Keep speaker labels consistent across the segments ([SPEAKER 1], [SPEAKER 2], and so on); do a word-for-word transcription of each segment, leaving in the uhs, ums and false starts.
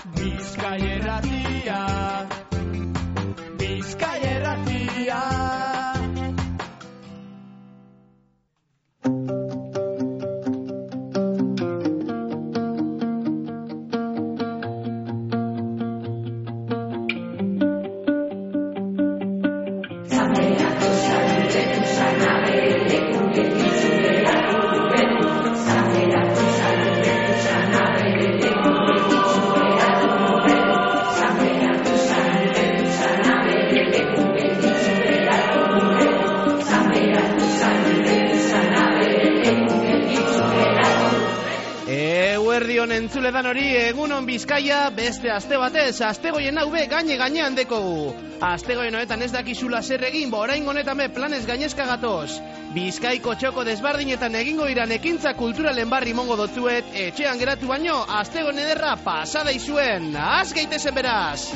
[SPEAKER 1] Bizkai Irratia, Bizkai Irratia.
[SPEAKER 2] Entzuledan hori, egunon Bizkaia, beste aste batez, astegoien hau be gaine gainean dekogu. Astegoien honetan ez dakizula zer egin, ba orain honetan be planez gainezka gatoz. Bizkaiko txoko desbardinetan egingo iran ekintza kulturalen barri mongo dotzuet, etxean geratu baino, astegoen ederra pasada izuen. Az gaitezen beraz!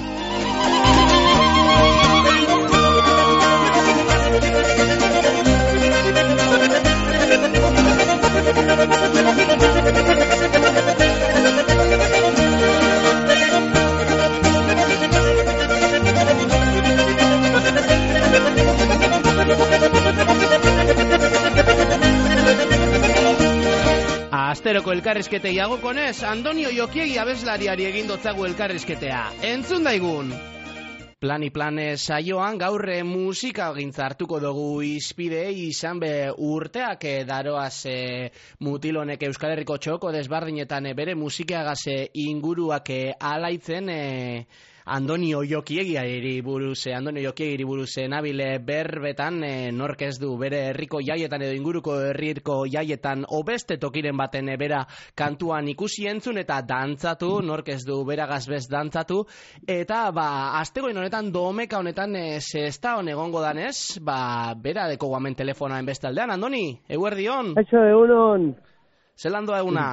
[SPEAKER 2] Asteroko elkarrizketei agokonez, Andonio Jokiegi abeslariari egin dotzagu elkarrizketea. Entzun daigun! Plani planez saioan gaurre musika gintza hartuko dugu izpidei izan be urteak e, daroaz e, mutilonek Euskal Herriko txoko desbardinetan e, bere musikeagaz e, inguruak e, alaitzen e, Andonio Jokiegiari buruz, e, Andonio Jokiegiri buruz e, nabile berbetan e, nork ez du bere herriko jaietan edo inguruko herriko jaietan obeste tokiren baten e, bera kantuan ikusi entzun eta dantzatu, nork ez du beragaz bez dantzatu, eta ba astegoin honetan domeka honetan e, zesta hon egongo danez, ba bera deko guamen telefonaen bestaldean. Andoni, eguerdion?
[SPEAKER 3] Aixo, egunon.
[SPEAKER 2] Zelan doa eguna?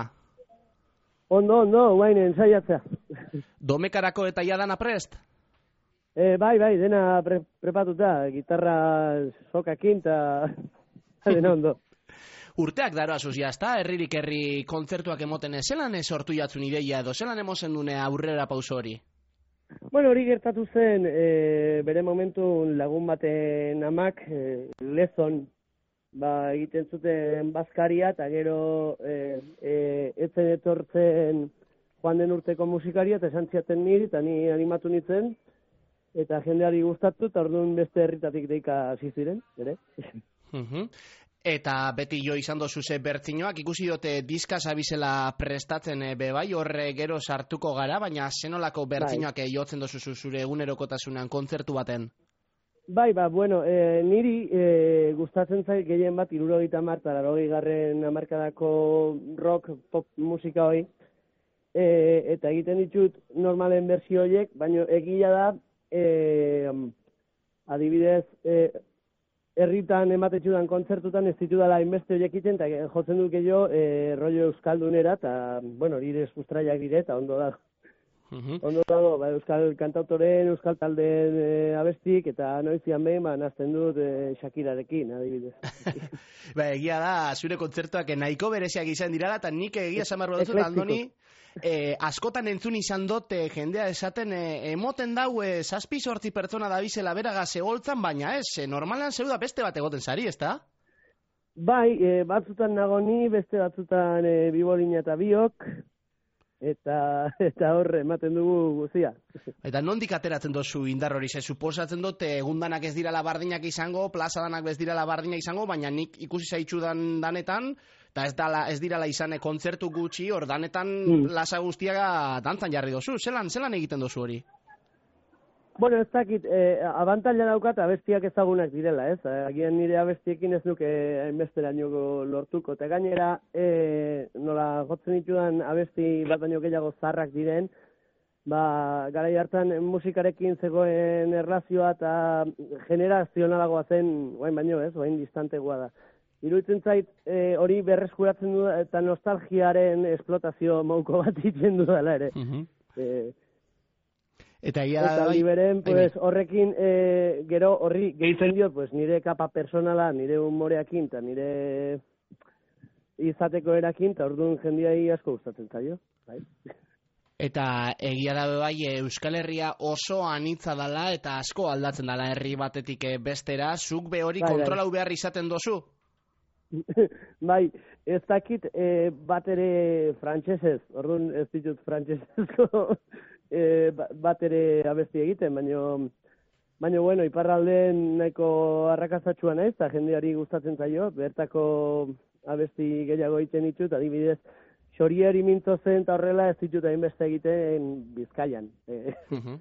[SPEAKER 3] Ondo, ondo, guain ensaiatzea.
[SPEAKER 2] Domekarako eta jadana prest?
[SPEAKER 3] E, bai, bai, dena pre, prepatuta, gitarra sokakin eta dena ondo.
[SPEAKER 2] Urteak daro asuz jazta, herririk herri kontzertuak emoten zelan sortu jatzun ideia edo, zelan emozen dune aurrera pauso hori?
[SPEAKER 3] Bueno, hori gertatu zen, e, bere momentu lagun baten amak, e, lezon, ba, egiten zuten bazkaria, eta gero e, e, etzen etortzen joan den urteko musikaria, eta esan ziaten niri, eta ni animatu nintzen, eta jendeari gustatu, eta orduan beste herritatik deika hasi ziren, ere?
[SPEAKER 2] Uh-huh. Eta beti jo izan dozu ze bertzinoak, ikusi dute diska zabizela prestatzen e, bebai, horre gero sartuko gara, baina zenolako bertzinoak bai. Jotzen dozu zure egunerokotasunan kontzertu baten?
[SPEAKER 3] Bai, ba, bueno, e, niri e, gustatzen zait gehien bat hirurogeita hamar eta laurogei garren hamarkadako rock pop musika hori, e, eta egiten ditut normalen berzio horiek, baina egia da, e, adibidez, e, herritan ematetxudan kontzertutan ez ditudala inbeste horiek iten, eta jotzen dut gehiago e, rollo euskaldunera, eta, bueno, hori sustraiak dire, eta ondo da. Uh-huh. Ondo dago, ba, euskal kantautoren, euskal taldeen e, abestik, eta noizian behin, ba, nazten dut e, Shakirarekin, adibidez.
[SPEAKER 2] Ba, egia da, zure kontzertuak nahiko bereziak izan dirala, eta nik egia samarro dut, Andoni, e, askotan entzun izan dut e, jendea esaten, e, emoten dau, e, zazpi sortzi pertsona da bizela beraga zegoltzan, baina ez, e, normalan zeuda beste bat egoten zari, ezta?
[SPEAKER 3] Bai, e, batzutan nago ni, beste batzutan e, bibolina eta biok, eta eta horre ematen dugu guzia.
[SPEAKER 2] Eta nondik ateratzen dozu indar hori? Ze suposatzen dut egundanak ez dirala bardinak izango, plazadanak ez dirala bardinak izango, baina nik ikusi zaitxudan danetan, eta ez, dala, ez dirala izane kontzertu gutxi, hor danetan mm. lasa guztiaga dantzan jarri dozu. Zelan, zelan egiten dozu hori?
[SPEAKER 3] Bueno, ez dakit, eh, abantaila daukat abestiak ezagunak direla, ez? Agian nire abestiekin ez nuke hainbesteraino lortuko. Eta gainera, eh, nola jotzen ditudan abesti bat baino gehiago zarrak diren, ba, garai hartan musikarekin zegoen erlazioa eta generazionalagoa zen, guain baino ez, guain distantegoa da. Iruditzen zait, eh, hori berreskuratzen du eta nostalgiaren esplotazio mauko bat itzen dudala ere. Uh-huh. eh,
[SPEAKER 2] Eta ia
[SPEAKER 3] eta liberen, pues, horrekin e, gero horri gehitzen diot, pues, nire kapa personala, nire humoreakin, eta nire izateko erakin, eta orduan jendiai asko gustatzen zaio. Bai?
[SPEAKER 2] Eta egia da bai Euskal Herria oso anitza dala eta asko aldatzen dala herri batetik bestera, zuk be hori
[SPEAKER 3] bai,
[SPEAKER 2] kontrolau behar izaten dozu?
[SPEAKER 3] Bai, ez dakit e, bat ere frantsesez, orduan ez ditut frantsesezko e, bat ere abesti egiten, baino baino bueno, iparralden nahiko arrakastatxua naiz, eta jendeari gustatzen zaio, bertako abesti gehiago egiten ditut, adibidez, Xorieri mintzo zen eta horrela ez ditut hainbeste egiten Bizkaian.
[SPEAKER 2] Uh-huh.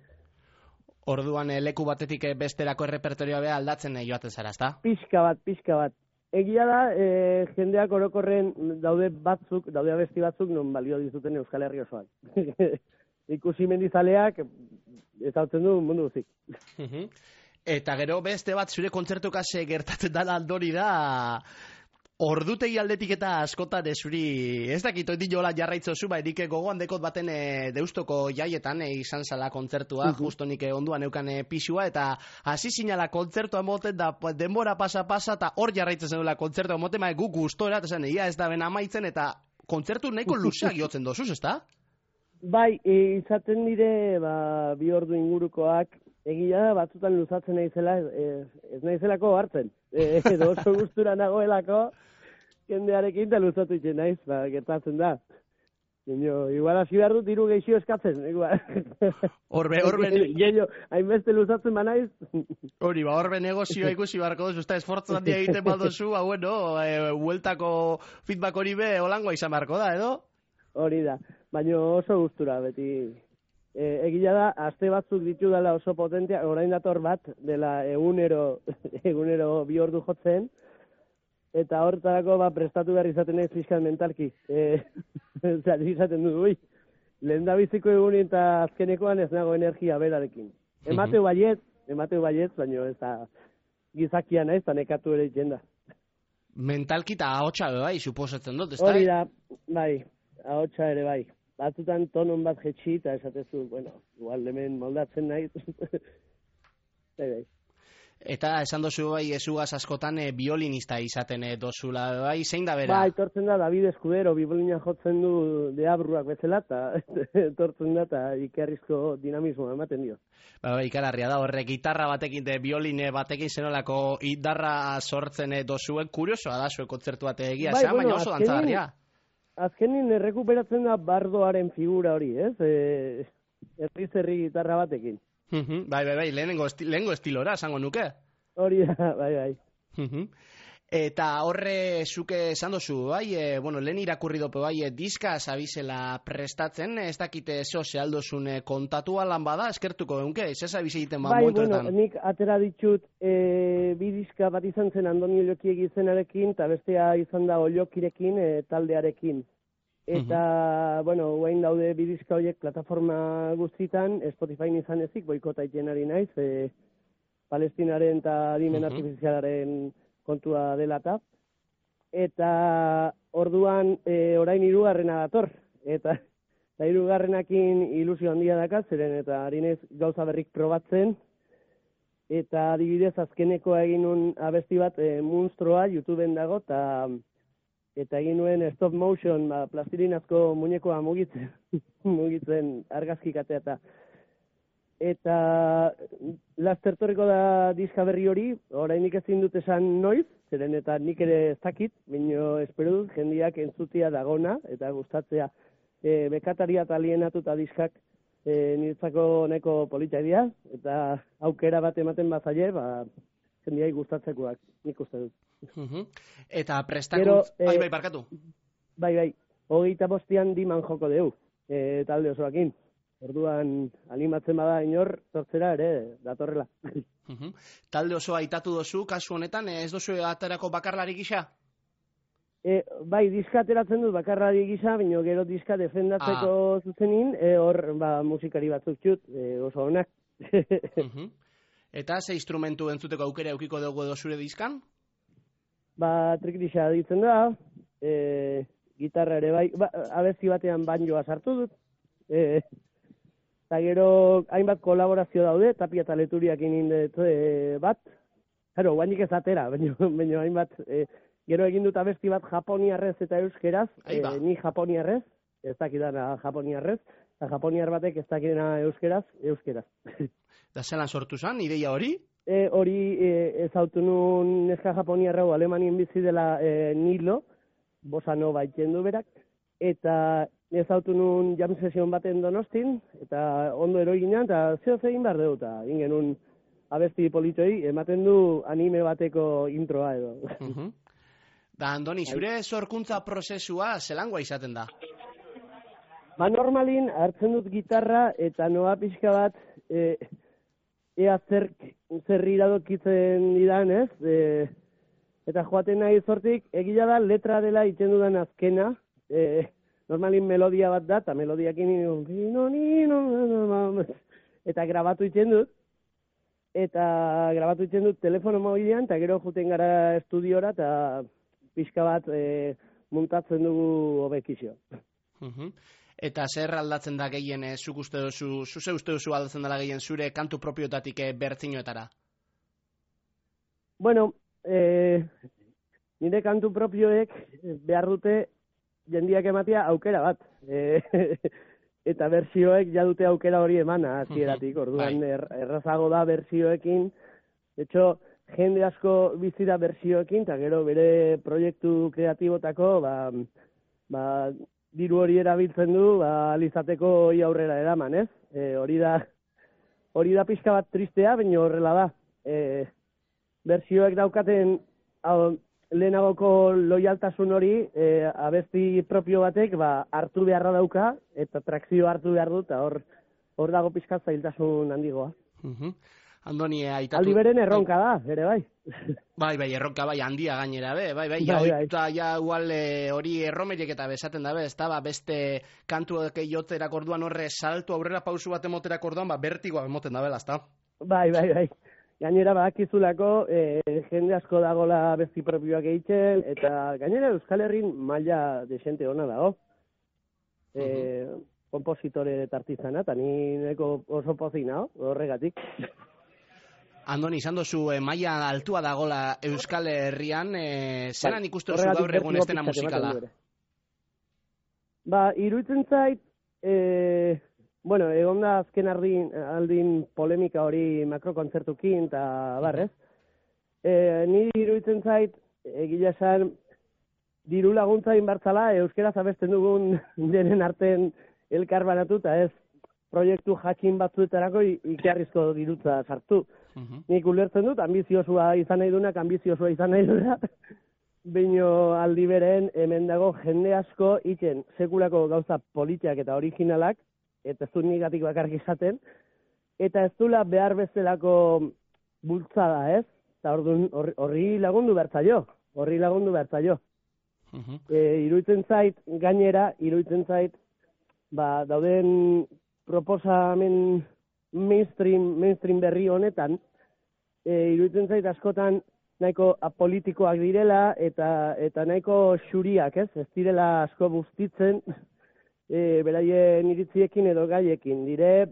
[SPEAKER 2] Orduan leku batetik besterako errepertorioa beha aldatzen joaten zara, ezta?
[SPEAKER 3] Pixka bat, pixka bat. Egia da, e, jendeak orokorren daude batzuk, daude abesti batzuk non balio dizuten Euskal Herri osoan. Ikusi mendizaleak ezautzen du mundu guzik.
[SPEAKER 2] Uh-huh. Eta gero beste bat zure kontzertukaz gertatzen dala aldori da... Ordutegi aldetik eta askotan zuri, ez dakit oitik jola jarraitzozu, ba, erik gogoan dekot baten e, deustoko jaietan e, izan zala kontzertua, uh-huh. justo nik onduan eukan e, pixua, eta hasi zinala kontzertua moten da denbora pasa-pasa, eta hor jarraitzen zenuela kontzertua moten, ma, guk gustora, eta zen, ia ez da ben amaitzen, eta kontzertu nahiko luzeak jotzen dozuz, ez da?
[SPEAKER 3] Bai, e, izaten dire, ba, bi ordu ingurukoak, egia da, batzutan luzatzen naizela, ez, ez naizelako hartzen, e, edo oso gustura nagoelako, jendearekin da luzatu itxen naiz, ba, gertatzen da. Nino, igual hasi behar dut iru geixio eskatzen, igual.
[SPEAKER 2] Horbe, horbe...
[SPEAKER 3] Gehiago, hainbeste luzatzen ba naiz.
[SPEAKER 2] Hori, ba, horbe negozioa ikusi barko duzu, eta esfortzan handia egiten badozu, ba, bueno, e, hueltako feedback hori be, holangoa izan barko da, edo?
[SPEAKER 3] Hori da, baina oso gustura, beti. E, egila da, aste batzuk ditu dela oso potentia, orain dator bat, dela egunero, egunero bi ordu jotzen, eta hortarako ba, prestatu behar izaten ez fiskan mentalki. E, Zer, izaten du, ui, lehen da biziko egun eta azkenekoan ez nago energia berarekin. Emateu baiet, emateu baiet, baina ez da gizakia naiz, eta nekatu ere itxen da.
[SPEAKER 2] Mentalki eta ahotsa bai, suposatzen dut, ez da?
[SPEAKER 3] Hori da, bai, ahotsa ere bai. Batzutan tonon bat jetxi, eta esatezu, bueno, igual hemen moldatzen naiz. Bai, bai.
[SPEAKER 2] Eta esan dozu bai ezugaz askotan e, biolinista izaten e, dozula bai, zein da bera?
[SPEAKER 3] Ba, etortzen da David Escudero, biolina jotzen du deabruak bezala, eta etortzen da, eta ikerrizko dinamismoa ematen dio.
[SPEAKER 2] Ba, ba, ikararria da, horre gitarra batekin, de bioline batekin zenolako idarra sortzen e, dozuen, kuriosoa da zuen kontzertu bat egia, bai, bueno, baina oso dantzagarria.
[SPEAKER 3] Azkenin errekuperatzen da bardoaren figura hori, ez? E, erri-zerri gitarra batekin.
[SPEAKER 2] Uh-huh. Bai, bai, bai, lehenengo, esti, lehenengo estilora, esango nuke.
[SPEAKER 3] Hori da, bai, bai.
[SPEAKER 2] Uh-huh. Eta horre zuke esan dozu, bai, e, bueno, lehen irakurri dope, bai, e, diska zabizela prestatzen, ez dakite zo zehaldozun kontatu alan bada, eskertuko eunke, ez zabiz egiten ba
[SPEAKER 3] bai,
[SPEAKER 2] momentuetan.
[SPEAKER 3] Bueno, nik atera ditut, e, bi diska bat izan zen Andoni Ollokiegi izenarekin, eta bestea izan da Ollokirekin e, taldearekin. Eta, uh-huh. bueno, guain daude bidizka horiek plataforma guztitan, Spotify izan ezik, boikota itenari naiz, e, Palestinaren eta adimen uh-huh. artifizialaren kontua dela eta. Eta orduan e, orain hirugarrena dator. Eta, eta hirugarrenakin ilusio handia dakaz, zeren eta harinez gauza berrik probatzen. Eta adibidez azkeneko egin nun abesti bat e, Munstroa YouTubeen dago, eta... Eta egin nuen stop motion, ba, plastilinazko muñekoa mugitzen, mugitzen argazkikatea eta. Eta lastertorriko da diska berri hori, orainik ezin dut esan noiz, zeren eta nik ere ez dakit, baina espero dut jendiak entzutia dagona eta gustatzea. E, bekataria eta alienatuta diskak e, niretzako neko politia dira, eta aukera bat ematen bazaile, ba, jendiai gustatzekoak, nik uste dut.
[SPEAKER 2] Uh-huh. Eta prestakuntz... Eh, bai, bai, parkatu.
[SPEAKER 3] Bai, bai. Hogeita bostian diman joko deu, e, talde osoakin. Orduan, animatzen bada inor, tortzera ere, datorrela.
[SPEAKER 2] Uh-huh. Talde osoa aitatu dozu, kasu honetan, ez dozu aterako bakarlari gisa?
[SPEAKER 3] E, bai, diska ateratzen dut bakarlari gisa, baina gero diska defendatzeko ah. zuzenin, e, hor, ba, musikari batzuk txut, e, oso honak.
[SPEAKER 2] uh-huh. Eta ze instrumentu entzuteko aukera eukiko dugu edo zure diskan?
[SPEAKER 3] Ba, trikdisa ditzen da, e, gitarra ere bai, ba, abesti batean banjoa sartu dut, e, eta gero hainbat kolaborazio daude, Tapia eta Leturiak inindet e, bat, jaro, guainik ez atera, baina hainbat, e, gero egin dut abesti bat japoniarrez eta euskeraz, e, ni japoniarrez, ez dakidana japoniarrez, eta japoniar batek ez dakena euskeraz, euskeraz.
[SPEAKER 2] Da zelan sortu zen, ideia hori?
[SPEAKER 3] E, hori e, ezautu nun neska japoniarra hau Alemanien bizi dela e, Nilo, bossa nova iten du berak, eta ezautu nun jam sesion baten Donostin, eta ondo eroiginan, eta zeo zein behar dugu, eta ingenun abesti politoi, ematen du anime bateko introa edo.
[SPEAKER 2] Uh-huh. Da, Andoni, zure sorkuntza prozesua zelangoa izaten da?
[SPEAKER 3] Ba, normalin, hartzen dut gitarra, eta noa pixka bat, e, ea zer, zer iradokitzen didan, ez? E, eta joaten nahi zortik, egia da letra dela iten dudan azkena, e, normalin melodia bat da, eta melodiakin nino, nino, eta grabatu iten dut, eta grabatu iten dut telefono mobilean, eta gero juten gara estudiora, eta pixka bat e, muntatzen dugu hobekizio.
[SPEAKER 2] Uh-huh. Eta zer aldatzen da gehien, e, zuk uste duzu, zuze uste duzu aldatzen dela gehien zure kantu propiotatik e, bertzinoetara?
[SPEAKER 3] Bueno, e, nire kantu propioek behar dute jendiak ematea aukera bat. E, eta bertsioek ja dute aukera hori emana hasieratik. Orduan er, errazago da bertsioekin. De hecho, jende asko bizi da bertsioekin, eta gero bere proiektu kreatibotako, ba, ba, diru hori erabiltzen du, ba, alizateko hori aurrera eraman, ez? E, hori da, hori da pixka bat tristea, baina horrela da. E, bertsioek daukaten hau, lehenagoko loialtasun hori, e, abesti propio batek, ba, hartu beharra dauka, eta trakzio hartu behar du, eta hor, hor dago pixka zailtasun handigoa.
[SPEAKER 2] Uh-huh. Andoni, aitatu...
[SPEAKER 3] Aldi beren erronka da, ere bai.
[SPEAKER 2] Bai, bai, erronka bai, handia gainera, be, bai, bai, ja, bai, bai. Oita, ja, igual, e, hori erromerek eta besaten dabe, ez da, ba, beste kantuak jotzerak orduan horre salto aurrera pausu bat emoterak orduan, ba, bertigoa emoten dabela, ez da?
[SPEAKER 3] Bai, bai, bai. Gainera badakizulako, e, jende asko dagola besti propioak egiten, eta gainera Euskal Herrin maila desente ona dago. E, uh-huh. Kompositore eta artizana, eta ni neko oso pozina, horregatik.
[SPEAKER 2] Andoni, izan dozu, e, maila altua dagola Euskal Herrian, e, zelan
[SPEAKER 3] bai,
[SPEAKER 2] ikusten dozu gaur egun estena musikala?
[SPEAKER 3] Ba, iruditzen zait, e, bueno, egon da azken ardin, aldin polemika hori makrokontzertukin, eta barrez. E, niri iruditzen zait, egila esan, diru laguntza inbartzala, euskeraz abesten dugun denen arten elkar banatu, eta ez proiektu jakin batzuetarako ikarrizko dirutza sartu. Uh-huh. Nik ulertzen dut, ambiziosua izan nahi dunak, ambiziosua izan nahi dunak, baino aldi beren hemen dago jende asko iken sekulako gauza politiak eta originalak, eta ez du negatik bakarrik izaten, eta ez dula behar bezalako bultzada, ez? Eta orduan horri lagundu bertzaio, horri lagundu bertzaio. Uh-huh. E, iruditzen zait, gainera, iruditzen zait, ba, dauden proposamen mainstream, mainstream berri honetan, e, iruditzen zait askotan nahiko apolitikoak direla eta eta nahiko xuriak, ez? Ez direla asko bustitzen e, beraien iritziekin edo gaiekin. Dire,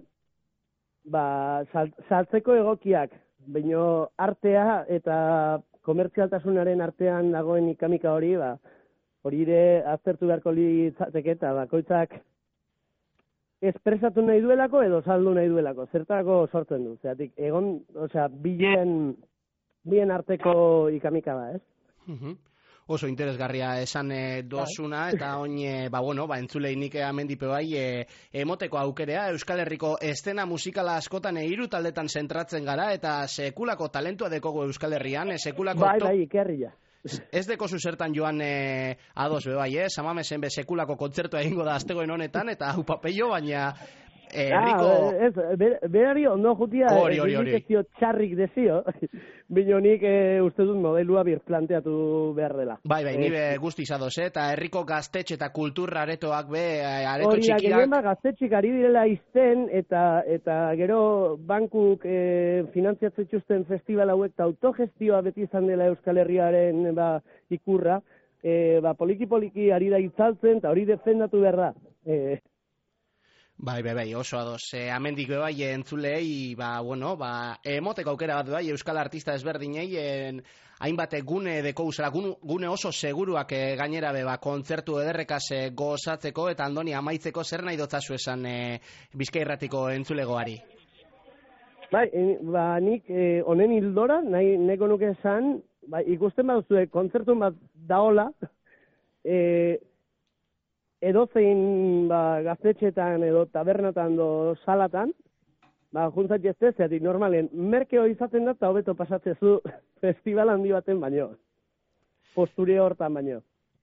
[SPEAKER 3] ba, sal, saltzeko egokiak, baino artea eta komertzialtasunaren artean dagoen ikamika hori, ba, hori ere aztertu beharko litzateke eta bakoitzak espresatu nahi duelako edo saldu nahi duelako, zertako sortzen du. Zeratik, egon, osea, bien, bien arteko ikamika da, ez?
[SPEAKER 2] Uh-huh. Oso interesgarria esan e, dozuna, eta oin, e, ba, bueno, ba, entzulei nik amendipe bai, e, emoteko aukerea, Euskal Herriko estena musikala askotan e, hiru taldetan zentratzen gara, eta sekulako talentua dekogu Euskal Herrian, e, sekulako...
[SPEAKER 3] Bai, bai, ikerria.
[SPEAKER 2] Ez deko zuzertan joan e, ados be bai, eh? Samamesen be sekulako kontzertua egingo da astegoen honetan, eta hau papello, baina eh, herriko...
[SPEAKER 3] Ah, ez, ber, berari ondo jutia,
[SPEAKER 2] hori, hori, hori.
[SPEAKER 3] Ez txarrik dezio, bino nik e, uste dut modelua birplanteatu behar dela.
[SPEAKER 2] Bai, bai, nire eh, guztiz ados, eh? Eta herriko gaztetxe eta kultura aretoak be, areto
[SPEAKER 3] hori,
[SPEAKER 2] txikiak...
[SPEAKER 3] Hori, gaztetxik ari direla izten, eta, eta gero bankuk e, finantziatzen txusten festival hauek, eta autogestioa beti izan dela Euskal Herriaren ba, ikurra, e, ba, poliki-poliki ari da itzaltzen, eta hori defendatu behar da. E,
[SPEAKER 2] Bai, bai, bai, oso ados. E, amendik bai entzulei, ba, bueno, ba, emoteko aukera bat bai, euskal artista ezberdinei, en, hainbat gune deko usara, gune oso seguruak e, gainera be, ba, kontzertu ederrekaz e, gozatzeko, eta Andoni amaitzeko zer nahi dotzazu esan e, Bizkaia Irratiko entzulegoari?
[SPEAKER 3] Bai, e, ba, nik honen e, hildora, nahi neko nuke esan, ba, ikusten baduzue kontzertu bat daola, e, edozein ba, gaztetxetan edo tabernatan do salatan, ba, juntzat jazte, zeatik normalen, merkeo izaten da eta hobeto pasatzezu festival handi baten baino. Posture hortan baino.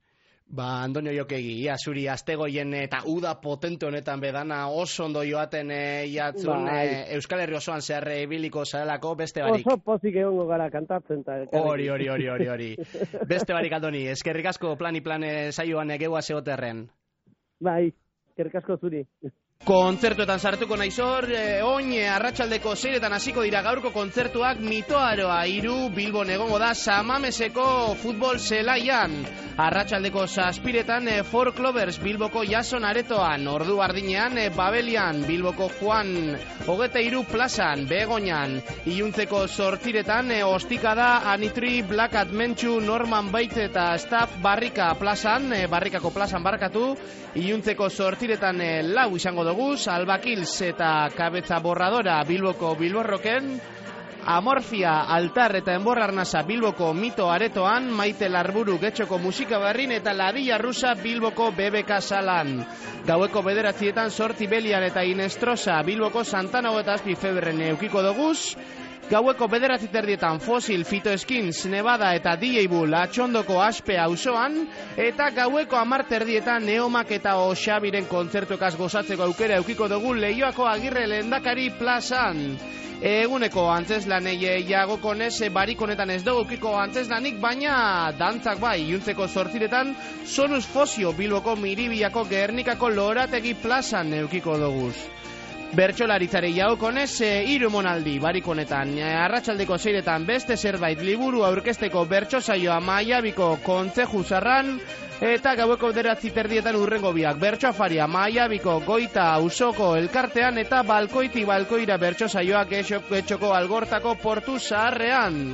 [SPEAKER 2] Ba, Andonio Jokegi, ia zuri astegoien eta uda potente honetan bedana oso ondo joaten e, jatzun
[SPEAKER 3] bai.
[SPEAKER 2] e, Euskal Herri osoan zehar ibiliko zarelako beste barik.
[SPEAKER 3] Oso pozik egongo gara kantatzen.
[SPEAKER 2] Hori, hori, hori, hori, hori. Beste barik, Andoni, eskerrik asko plani plane saioan egeua zegoterren.
[SPEAKER 3] Bai, eskerrik asko zuri.
[SPEAKER 2] Kontzertuetan sartuko naiz hor, eh, oin arratsaldeko seiretan hasiko dira gaurko kontzertuak Mitoaroa hiru Bilbon egongo da Samameseko futbol zelaian. Arratsaldeko zazpiretan eh, Four Clovers Bilboko Jason Aretoan, ordu bardinean eh, Babelian Bilboko Juan hogeita hiru plazan, Begoñan, iluntzeko zortziretan eh, ostika da Anitri Black Admentsu Norman Bates eta Staff Barrika plazan, eh, Barrikako plazan barkatu, iluntzeko zortziretan eh, lau izango doguz, Albakils eta Kabeza Borradora Bilboko Bilborroken, Amorfia, Altar eta Enborrarnasa Bilboko Mito Aretoan, Maite Larburu Getxoko Musika Barrin eta Ladilla Rusa Bilboko B B K Salan. Gaueko bederatzietan Sorti Belian eta Inestrosa Bilboko Santana eta Azpi Feberren eukiko doguz. Gaueko bederatzi terdietan Fossil, Fito Skins, Nevada eta D J Bull Atxondoko Aspe auzoan, eta gaueko hamar terdietan Neomak eta Oxabiren kontzertuekaz gozatzeko aukera eukiko dugu Leioako Agirre Lehendakari plazan. Eguneko antzeslanei jagoko nez, barik honetan ez dugu eukiko antzeslanik, baina dantzak bai, iluntzeko zortziretan Sonus Fosio Bilboko Miribiako Gernikako Lorategi plazan eukiko duguz. Bertsolaritzare jaokonez, e, hiru monaldi barik honetan. E, arratsaldeko seiretan beste zerbait liburu aurkezteko bertso saioa Maiabiko kontzeju zarran, eta gaueko bederatzi terdietan urrengo biak. Bertso afaria Maiabiko goita auzoko elkartean eta balkoiti balkoira bertso saioak Getxoko Algortako portu zaharrean.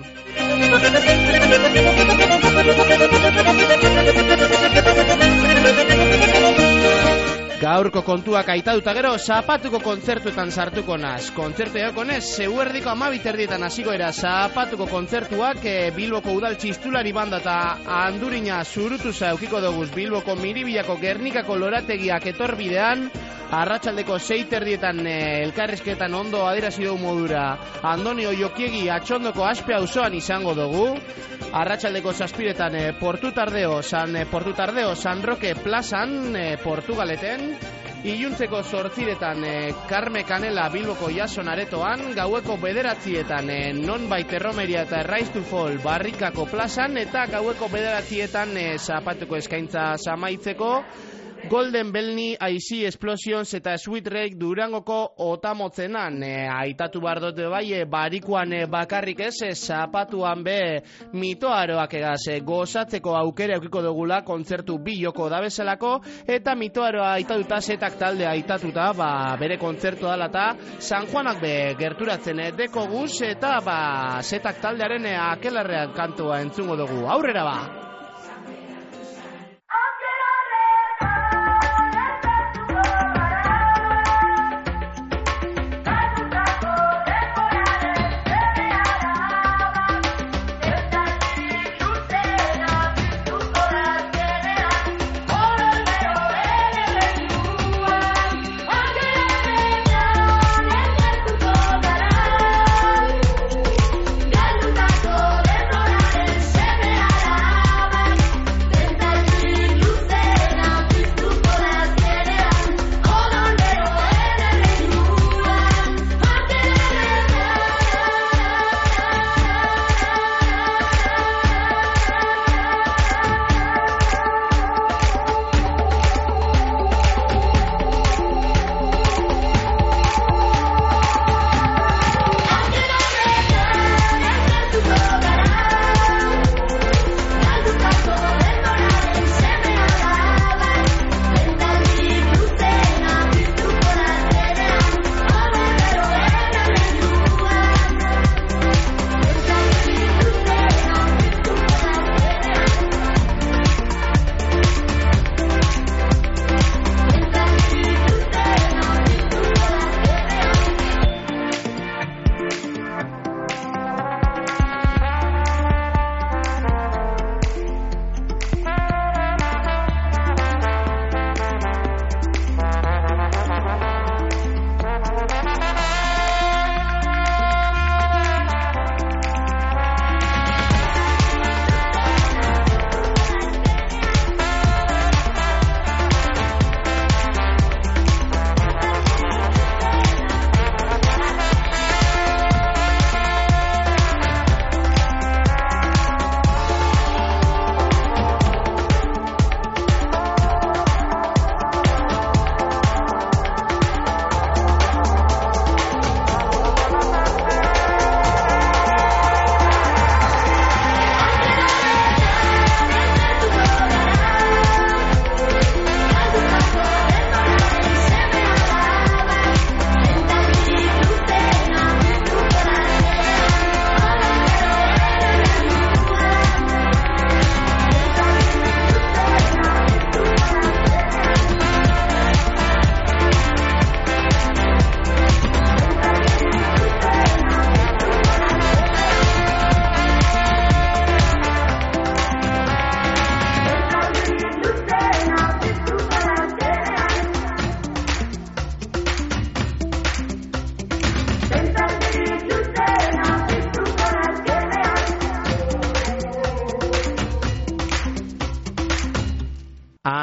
[SPEAKER 2] Gaurko kontuak aitatuta gero, zapatuko kontzertuetan sartuko naz. Kontzertu egokonez, zeuerdiko amabiterdietan hasiko era zapatuko kontzertuak e, Bilboko Udal Txistulari Banda eta Andurina Zurutuza eukiko doguz Bilboko Miribiako Gernikako Lorategiak etorbidean, arratsaldeko sei terdietan e, elkarrizketan ondo adierazi dugu modura Andonio Jokiegi Atxondoko Aspe auzoan izango dugu. Arratsaldeko zazpiretan e, Portutardeo, San, e, Portutardeo San Roque plazan, e, Portugaleten. Iluntzeko zortziretan e, Karme Kanela Bilboko Jason Aretoan, gaueko bederatzietan e, Nonbait Erromeria eta Rise to Fall Barrikako plazan, eta gaueko bederatzietan e, zapatuko eskaintza zamaitzeko Golden Belni, I C Explosions eta Sweet Rake Durangoko Otamotzenan. E, aitatu behar dut bai, e, barikuan e, bakarrik ez, e, zapatuan be Mitoaroak egaz e, gozatzeko aukera eukiko dugula kontzertu bi joko da bezalako, eta Mitoaroa aitatuta zetak talde aitatuta, ba, bere kontzertu dala eta San Juanak be gerturatzen e, deko guz, eta ba, zetak taldearen e, akelarrean kantua entzungo dugu. Aurrera ba!
[SPEAKER 4] Galdu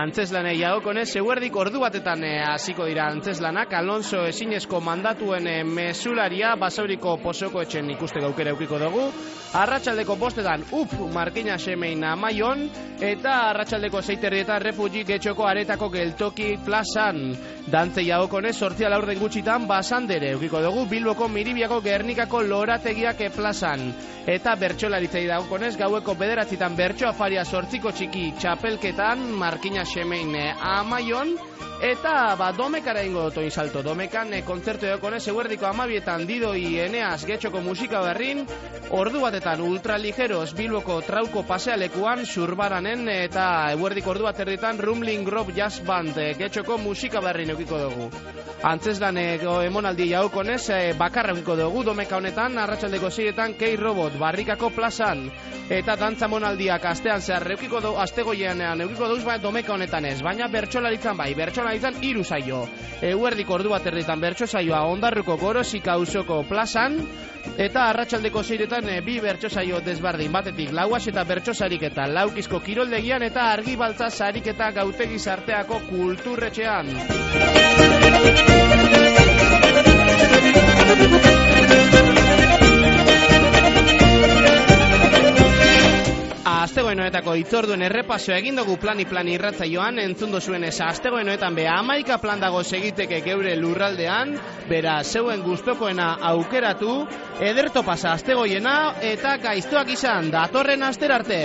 [SPEAKER 2] Antzeslanei jagokonez, eguerdik ordu batetan hasiko dira antzeslanak. Alonso ezinezko mandatuen mesularia Basauriko Pozoko etxen ikusteko aukera eukiko dugu. Arratsaldeko bostetan up Markina Semein Amaion, eta arratsaldeko seiterrietan Refugi Getxoko aretako geltoki plazan. Dantzei jagokonez, sortzia laurden gutxitan Basandere eukiko dugu Bilboko Miribiako Gernikako lorategiak plazan. Eta bertsolaritzei dagokonez, gaueko bederatzitan bertso afaria sortziko txiki txapelketan Markina Semein Amaion. Eta ba, domekara ingo dotoin salto. Domekan e, kontzertu edokonez, eguerdiko amabietan Didoi Eneaz Getxoko musika berrin, ordu batetan ultraligeros Bilboko Trauko pasealekuan Surbaranen, eta eguerdiko ordu bat erditan Rumling Grove Jazz Band e, Getxoko musika berrin eukiko dugu. Antzeslan e, emonaldi jaukonez, e, bakarra eukiko dugu domeka honetan, arratsaldeko seietan K-Robot Barrikako plazan, eta dantza monaldiak astean zehar eukiko dugu, astegoiean eukiko dugu, baina domeka honetan ez, baina bertsolaritzan bai, bertsolaritzan hiru saio. Eguerdiko ordu bat erditan bertso saioa Ondarruko Gorosika auzoko plazan, eta arratsaldeko seiretan e, bi bertso saio desbardin, batetik lauas eta bertso sariketa Laukizko kiroldegian, eta argibaltza sariketa Gautegi Sarteako kulturretxean. Astegoenoetako itzorduen errepaso egin dugu plani plani irratzaioan, entzundo zuen eza astegoenoetan be hamaika plan dago segiteke geure lurraldean, bera zeuen gustokoena aukeratu, ederto pasa astegoiena eta gaiztoak izan, datorren aster arte.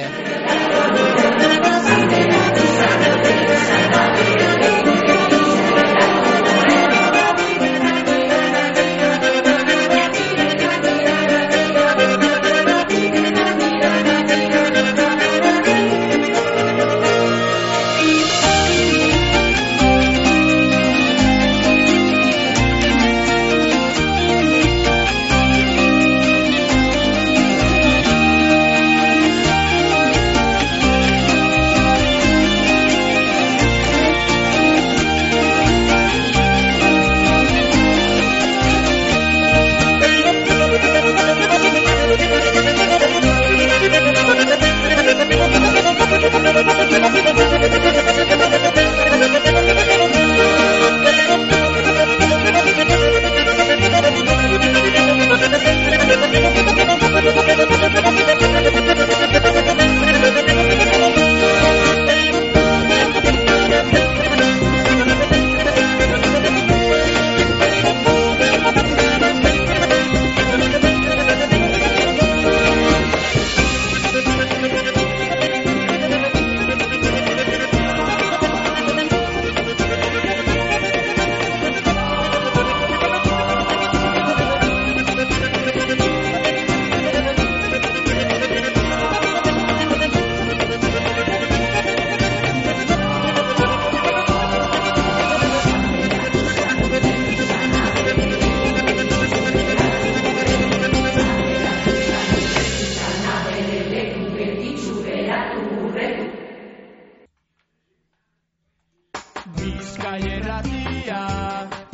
[SPEAKER 1] Bizkaia irratia